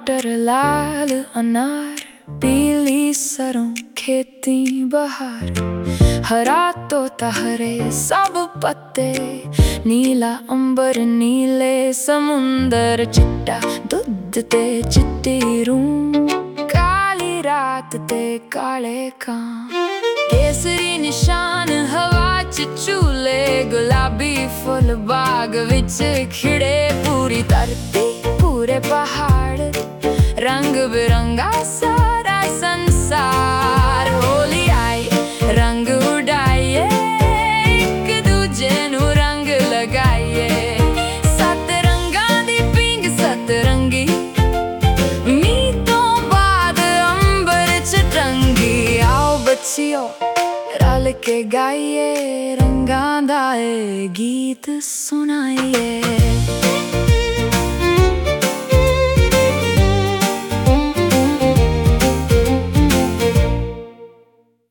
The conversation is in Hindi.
मटर लाल अनार, पीली सरों खेती बहार, हरा तोता हरे सब पत्ते, नीला अंबर नीले समुंदर, चिट्टा दुध ते चिट्टी रूं, काली रात ते काले कां, केसरी निशान हवा च झूले, गुलाबी फुल बाग विच खिड़े, पूरी धरती पूरे पहाड़, रंग बिरंगा सारा संसार। होली आई रंग उड़ाइए, एक दूजे नू रंग लगाइए, सत रंगां दी पींग सतरंगी, मीं तों बाद अंबर च टंगी। आओ बच्चियो रल के गाइए, रंगां दा ए गीत सुनाइए।